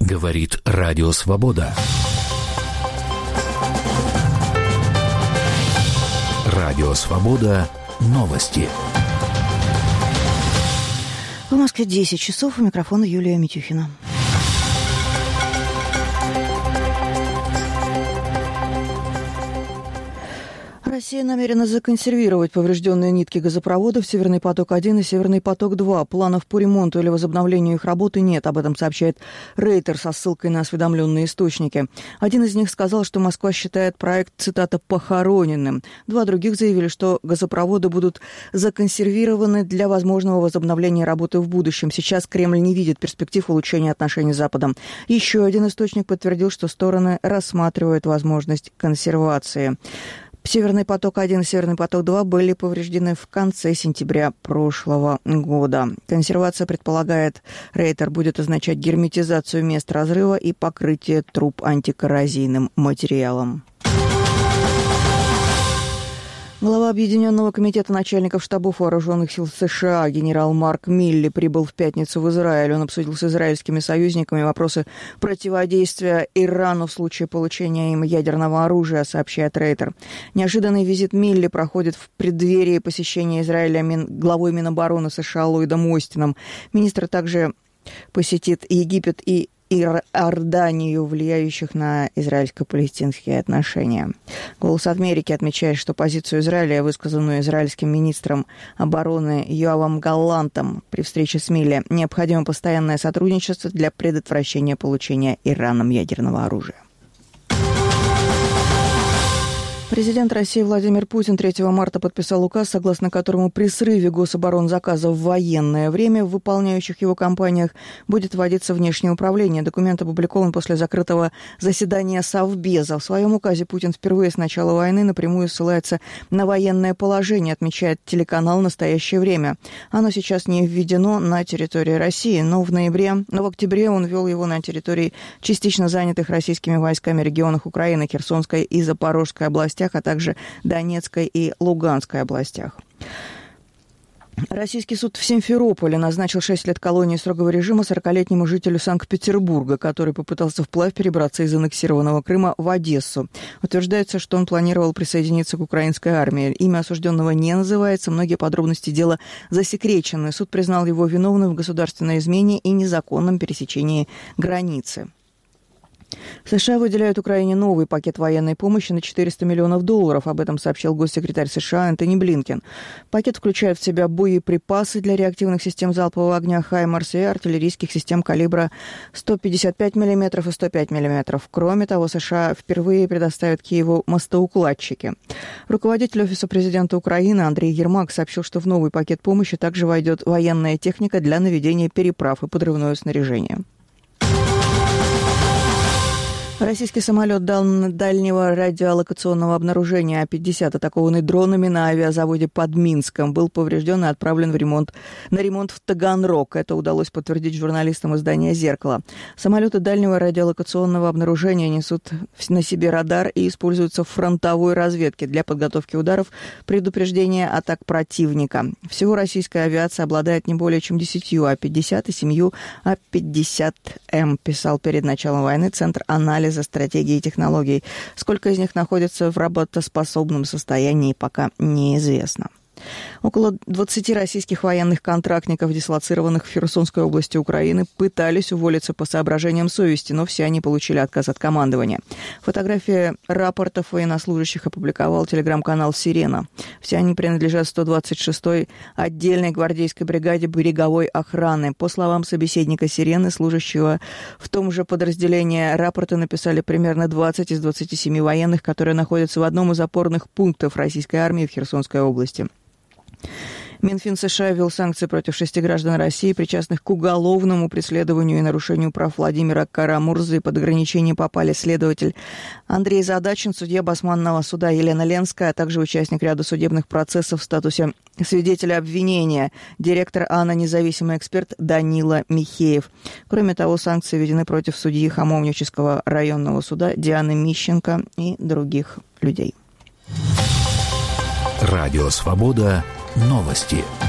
Говорит Радио Свобода. Радио Свобода. Новости. В Москве 10 часов. У микрофона Юлия Митюхина. Россия намерена законсервировать поврежденные нитки газопроводов «Северный поток-1» и «Северный поток-2». Планов по ремонту или возобновлению их работы нет. Об этом сообщает Рейтер со ссылкой на осведомленные источники. Один из них сказал, что Москва считает проект, цитата, «похороненным». Два других заявили, что газопроводы будут законсервированы для возможного возобновления работы в будущем. Сейчас Кремль не видит перспектив улучшения отношений с Западом. Еще один источник подтвердил, что стороны рассматривают возможность консервации. «Северный поток-1» и «Северный поток-2» были повреждены в конце сентября прошлого года. Консервация, предполагает Рейтер, будет означать герметизацию мест разрыва и покрытие труб антикоррозийным материалом. Глава Объединенного комитета начальников штабов вооруженных сил США генерал Марк Милли прибыл в пятницу в Израиль. Он обсудил с израильскими союзниками вопросы противодействия Ирану в случае получения им ядерного оружия, сообщает Рейтер. Неожиданный визит Милли проходит в преддверии посещения Израиля главой Минобороны США Ллойдом Остином. Министр также посетит Египет и Иорданию, влияющих на израильско-палестинские отношения. «Голос Америки» отмечает, что позицию Израиля, высказанную израильским министром обороны Йоавом Галлантом при встрече с Милли, необходимо постоянное сотрудничество для предотвращения получения Ираном ядерного оружия. Президент России Владимир Путин 3 марта подписал указ, согласно которому при срыве гособоронзаказа в военное время в выполняющих его компаниях будет вводиться внешнее управление. Документ опубликован после закрытого заседания Совбеза. В своем указе Путин впервые с начала войны напрямую ссылается на военное положение, отмечает телеканал «Настоящее время». Оно сейчас не введено на территории России, но в октябре он ввел его на территории частично занятых российскими войсками регионах Украины, Херсонской и Запорожской областях, а также Донецкой и Луганской областях. Российский суд в Симферополе назначил 6 лет колонии строгого режима 40-летнему жителю Санкт-Петербурга, который попытался вплавь перебраться из аннексированного Крыма в Одессу. Утверждается, что он планировал присоединиться к украинской армии. Имя осужденного не называется, многие подробности дела засекречены. Суд признал его виновным в государственной измене и незаконном пересечении границы. США выделяют Украине новый пакет военной помощи на $400 миллионов. Об этом сообщил госсекретарь США Энтони Блинкен. Пакет включает в себя боеприпасы для реактивных систем залпового огня «Хаймарс» и артиллерийских систем калибра 155 мм и 105 мм. Кроме того, США впервые предоставят Киеву мостоукладчики. Руководитель Офиса президента Украины Андрей Ермак сообщил, что в новый пакет помощи также войдет военная техника для наведения переправ и подрывное снаряжение. Российский самолет дальнего радиолокационного обнаружения А-50, атакованный дронами на авиазаводе под Минском, был поврежден и отправлен на ремонт в Таганрог. Это удалось подтвердить журналистам издания «Зеркало». Самолеты дальнего радиолокационного обнаружения несут на себе радар и используются в фронтовой разведке для подготовки ударов, предупреждения атак противника. Всего российская авиация обладает не более чем 10 А-50 и 7 А-50М, писал перед началом войны Центр анализа стратегии и технологий. Сколько из них находится в работоспособном состоянии, пока неизвестно. Около 20 российских военных контрактников, дислоцированных в Херсонской области Украины, пытались уволиться по соображениям совести, но все они получили отказ от командования. Фотографии рапортов военнослужащих опубликовал телеграм-канал «Сирена». Все они принадлежат 126-й отдельной гвардейской бригаде береговой охраны. По словам собеседника «Сирены», служащего в том же подразделении, рапорты написали примерно 20 из 27 военных, которые находятся в одном из опорных пунктов российской армии в Херсонской области. Минфин США ввел санкции против 6 граждан России, причастных к уголовному преследованию и нарушению прав Владимира Кара-Мурзы. Под ограничение попали следователь Андрей Задачин, судья Басманного суда Елена Ленская, а также участник ряда судебных процессов в статусе свидетеля обвинения, директор АНА, независимый эксперт Данила Михеев. Кроме того, санкции введены против судьи Хамовнического районного суда Дианы Мищенко и других людей. Радио «Свобода». Новости.